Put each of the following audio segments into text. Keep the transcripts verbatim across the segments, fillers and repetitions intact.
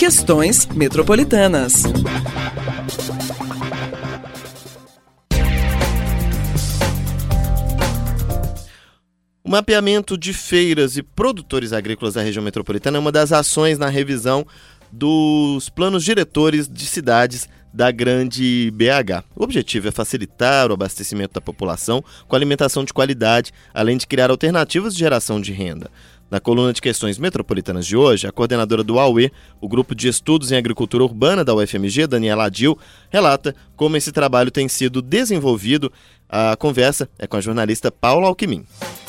Questões metropolitanas. O mapeamento de feiras e produtores agrícolas da região metropolitana é uma das ações na revisão dos planos diretores de cidades da Grande B H. O objetivo é facilitar o abastecimento da população com alimentação de qualidade, além de criar alternativas de geração de renda. Na coluna de Questões Metropolitanas de hoje, a coordenadora do A U E, o Grupo de Estudos em Agricultura Urbana da U F M G, Daniela Adil, relata como esse trabalho tem sido desenvolvido. A conversa é com a jornalista Paula Alckmin.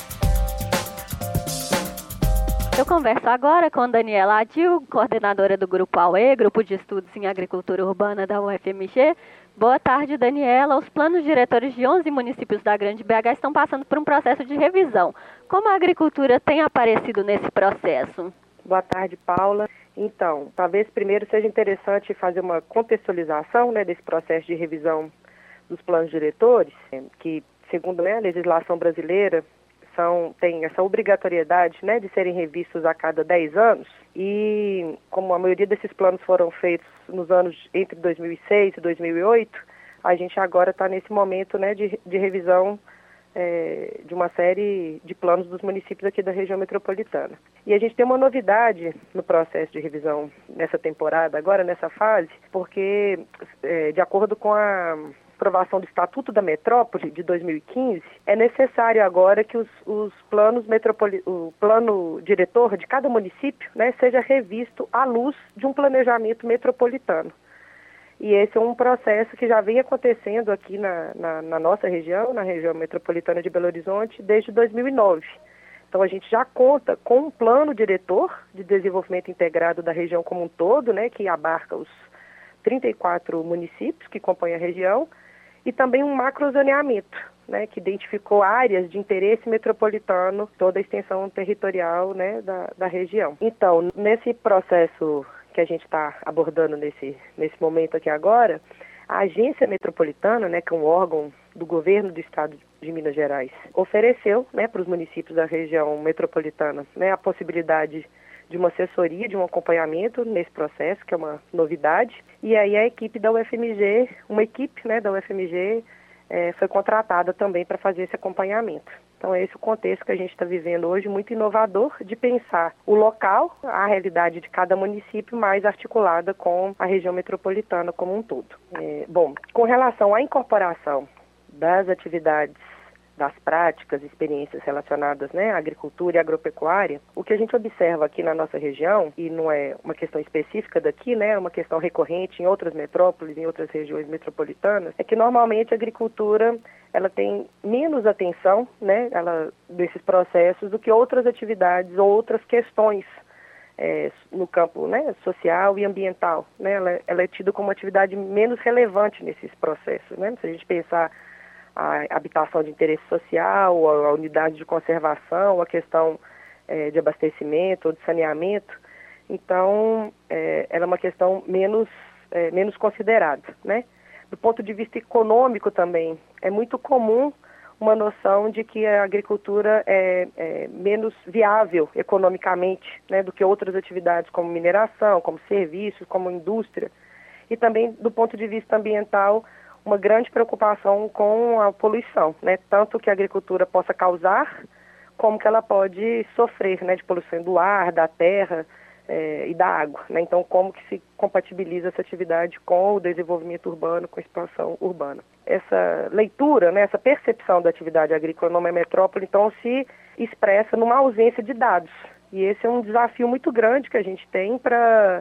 Eu converso agora com Daniela Adil, coordenadora do Grupo A U E, Grupo de Estudos em Agricultura Urbana da U F M G. Boa tarde, Daniela. Os planos diretores de onze municípios da Grande B H estão passando por um processo de revisão. Como a agricultura tem aparecido nesse processo? Boa tarde, Paula. Então, talvez primeiro seja interessante fazer uma contextualização, né, desse processo de revisão dos planos diretores, que, segundo, né, a legislação brasileira, São, tem essa obrigatoriedade, né, de serem revistos a cada dez anos, e como a maioria desses planos foram feitos nos anos entre dois mil e seis e dois mil e oito, a gente agora está nesse momento, né, de, de revisão é, de uma série de planos dos municípios aqui da região metropolitana. E a gente tem uma novidade no processo de revisão nessa temporada, agora nessa fase, porque é, de acordo com a aprovação do Estatuto da Metrópole de dois mil e quinze, é necessário agora que os, os planos metropoli- o plano diretor de cada município, né, seja revisto à luz de um planejamento metropolitano. E esse é um processo que já vem acontecendo aqui na, na, na nossa região, na região metropolitana de Belo Horizonte, desde dois mil e nove. Então a gente já conta com um plano diretor de desenvolvimento integrado da região como um todo, né, que abarca os trinta e quatro municípios que compõem a região, e também um macrozoneamento, né, que identificou áreas de interesse metropolitano, toda a extensão territorial, né, da, da região. Então, nesse processo que a gente está abordando nesse, nesse momento aqui agora, a Agência Metropolitana, né, que é um órgão do governo do estado de Minas Gerais, ofereceu, né, para os municípios da região metropolitana, né, a possibilidade de uma assessoria, de um acompanhamento nesse processo, que é uma novidade. E aí a equipe da U F M G, uma equipe, né, da U F M G, é, foi contratada também para fazer esse acompanhamento. Então é esse o contexto que a gente está vivendo hoje, muito inovador, de pensar o local, a realidade de cada município, mais articulada com a região metropolitana como um todo. É, bom, com relação à incorporação das atividades, das práticas, experiências relacionadas, né, à agricultura e agropecuária, o que a gente observa aqui na nossa região, e não é uma questão específica daqui, né, é uma questão recorrente em outras metrópoles, em outras regiões metropolitanas, é que normalmente a agricultura ela tem menos atenção, né, ela, desses processos do que outras atividades ou outras questões é, no campo, né, social e ambiental. Né, ela, ela é tida como uma atividade menos relevante nesses processos. Né, se a gente pensar a habitação de interesse social, a, a unidade de conservação, a questão é, de abastecimento ou de saneamento. Então, é, ela é uma questão menos, é, menos considerada, né? Do ponto de vista econômico também, é muito comum uma noção de que a agricultura é, é menos viável economicamente, né, do que outras atividades como mineração, como serviços, como indústria. E também, do ponto de vista ambiental, uma grande preocupação com a poluição, né? Tanto que a agricultura possa causar, como que ela pode sofrer, né? De poluição do ar, da terra é, e da água, né? Então, como que se compatibiliza essa atividade com o desenvolvimento urbano, com a expansão urbana. Essa leitura, né? Essa percepção da atividade agrícola numa metrópole, então, se expressa numa ausência de dados. E esse é um desafio muito grande que a gente tem para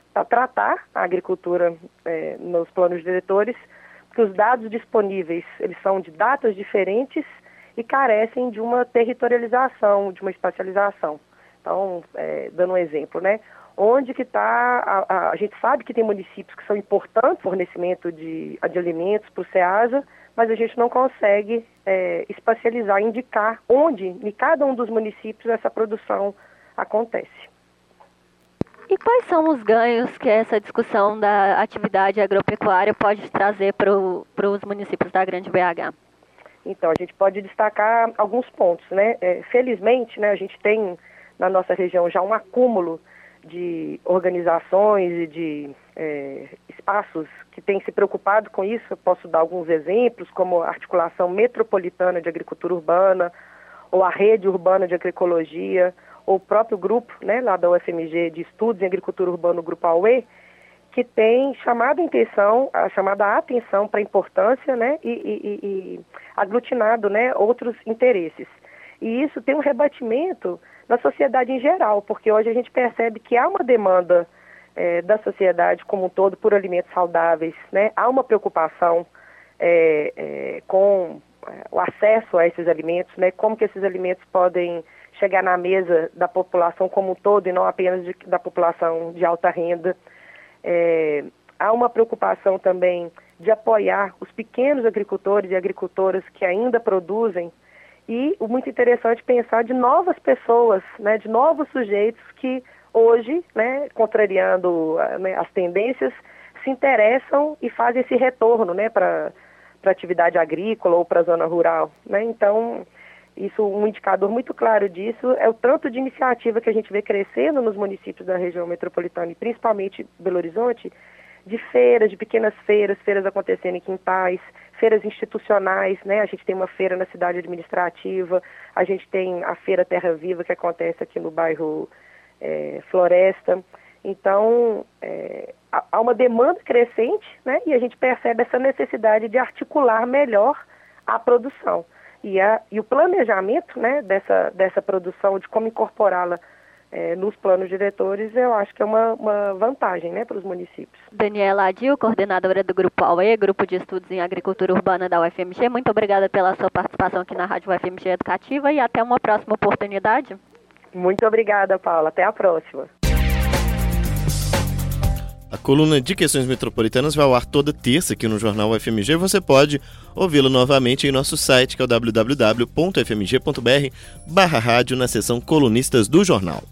tratar a agricultura é, nos planos diretores, que os dados disponíveis, eles são de datas diferentes e carecem de uma territorialização, de uma espacialização. Então, é, dando um exemplo, né? Onde que está, a, a gente sabe que tem municípios que são importantes no fornecimento de, de alimentos para o SEASA, mas a gente não consegue é, espacializar, indicar onde, em cada um dos municípios, essa produção acontece. E quais são os ganhos que essa discussão da atividade agropecuária pode trazer para os municípios da Grande B H? Então, a gente pode destacar alguns pontos, né? É, felizmente, né, a gente tem na nossa região já um acúmulo de organizações e de é, espaços que têm se preocupado com isso. Eu posso dar alguns exemplos, como a Articulação Metropolitana de Agricultura Urbana, ou a Rede Urbana de Agroecologia, ou o próprio grupo, né, lá da U F M G de Estudos em Agricultura Urbana, o Grupo AUE, que tem chamado a atenção, a chamado a atenção para a importância, né, e, e, e aglutinado, né, outros interesses. E isso tem um rebatimento na sociedade em geral, porque hoje a gente percebe que há uma demanda é, da sociedade como um todo por alimentos saudáveis, né? Há uma preocupação é, é, com o acesso a esses alimentos, né? Como que esses alimentos podem chegar na mesa da população como um todo e não apenas de, da população de alta renda. É, há uma preocupação também de apoiar os pequenos agricultores e agricultoras que ainda produzem. E o muito interessante pensar de novas pessoas, né, de novos sujeitos que hoje, né, contrariando né, as tendências, se interessam e fazem esse retorno, né, para a atividade agrícola ou para a zona rural, né? Então, isso, um indicador muito claro disso é o tanto de iniciativa que a gente vê crescendo nos municípios da região metropolitana e principalmente Belo Horizonte, de feiras, de pequenas feiras, feiras acontecendo em quintais, feiras institucionais, né? A gente tem uma feira na cidade administrativa, a gente tem a Feira Terra Viva que acontece aqui no bairro é, Floresta. Então, é, há uma demanda crescente, né? E a gente percebe essa necessidade de articular melhor a produção. E, a, e o planejamento, né, dessa, dessa produção, de como incorporá-la É, nos planos diretores, eu acho que é uma, uma vantagem, né, para os municípios. Daniela Adil, coordenadora do Grupo AUE, Grupo de Estudos em Agricultura Urbana da U F M G, muito obrigada pela sua participação aqui na Rádio U F M G Educativa e até uma próxima oportunidade. Muito obrigada, Paula. Até a próxima. A coluna de Questões Metropolitanas vai ao ar toda terça aqui no Jornal U F M G. Você pode ouvi-lo novamente em nosso site, que é o w w w ponto f m g ponto b r barra rádio, na seção Colunistas do Jornal.